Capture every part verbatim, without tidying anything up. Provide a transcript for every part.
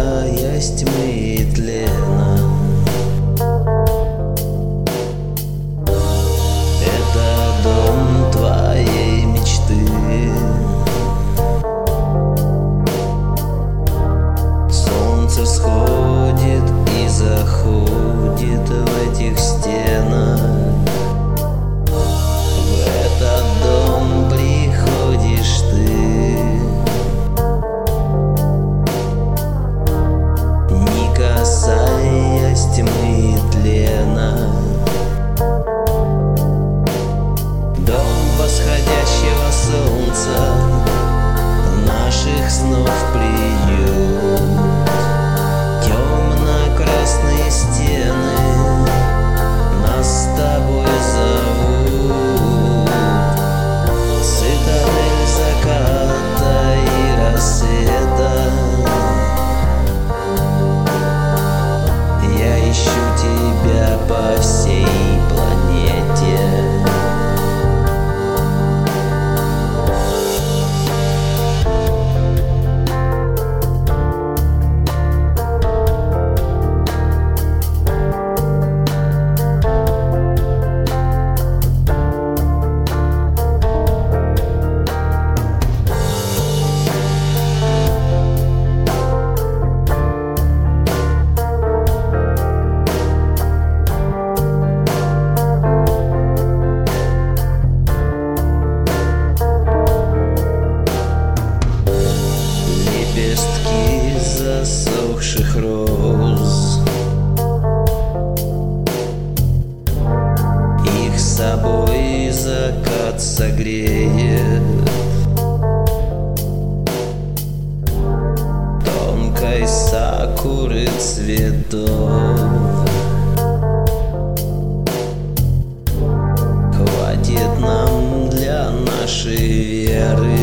спасаясь тьмы и тлена. Это дом твоей мечты. Солнце всходит и заходит в этих стенах. В этот дом приходишь ты, не касаясь тьмы и тлена. Дом восходящего солнца, наших снов приют. Темно-красные стены нас с тобой зовут. Цитадель заката и рассвета. Я ищу тебя по всей планете. Лепестки засохших роз, их собой закат согреет. Тонкой сакуры цветов хватит нам для нашей веры.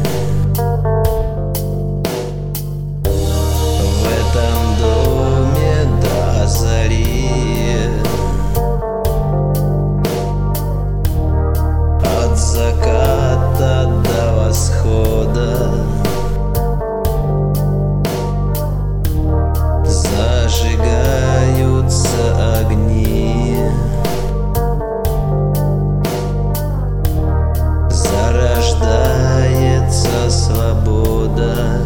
В этом доме до зари, от заката до восхода, зажигаются огни. Зарождается свобода.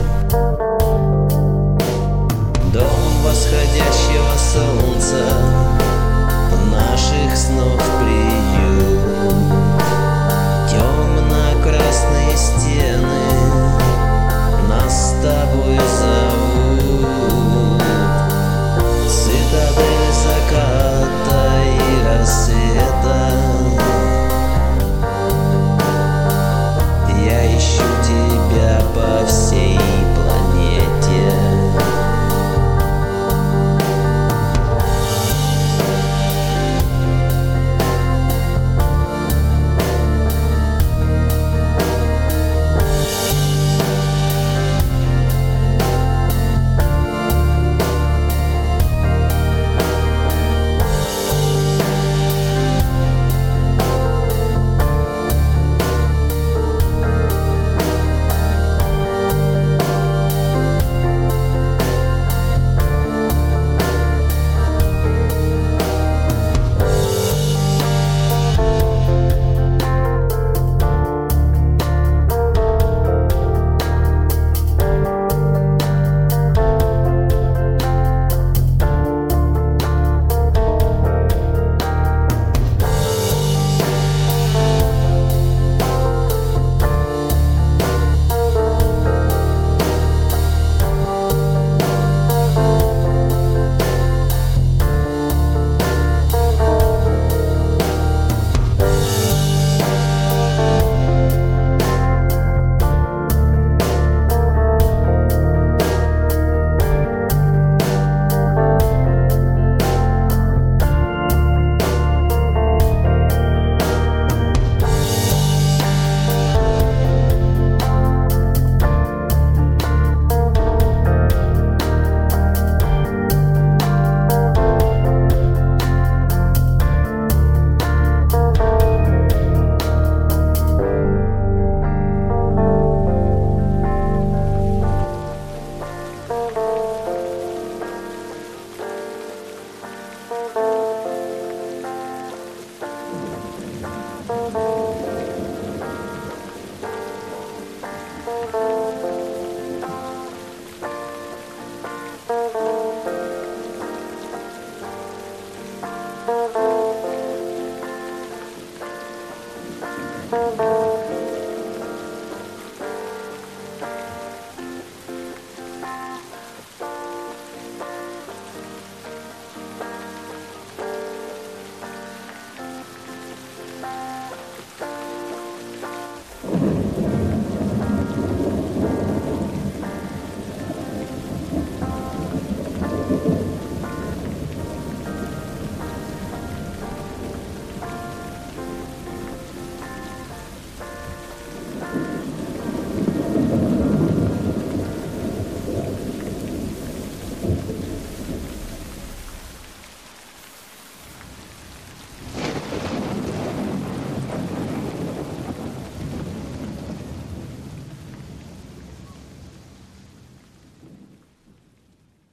Дом восходящего солнца, наших снов приют. Темно-красные стены нас с тобой зовут. Цитадель заката и рассвета. Я ищу тебя по всей планете.